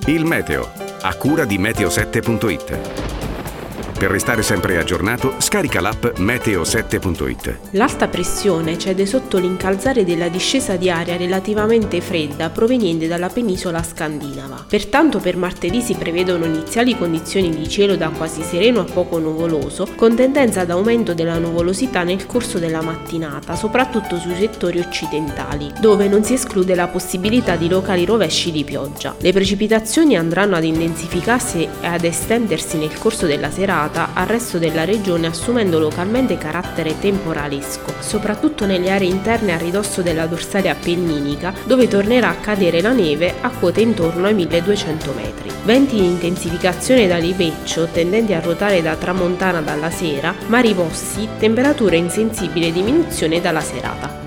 Il meteo, a cura di meteo7.it. Per restare sempre aggiornato, scarica l'app meteo7.it. L'alta pressione cede sotto l'incalzare della discesa di aria relativamente fredda proveniente dalla penisola scandinava. Pertanto per martedì si prevedono iniziali condizioni di cielo da quasi sereno a poco nuvoloso, con tendenza ad aumento della nuvolosità nel corso della mattinata, soprattutto sui settori occidentali, dove non si esclude la possibilità di locali rovesci di pioggia. Le precipitazioni andranno ad intensificarsi e ad estendersi nel corso della serata al resto della regione, assumendo localmente carattere temporalesco, soprattutto nelle aree interne a ridosso della dorsale appenninica, dove tornerà a cadere la neve a quote intorno ai 1200 metri. Venti in intensificazione da libeccio, tendenti a ruotare da tramontana dalla sera, mari mossi, temperature in sensibile diminuzione dalla serata.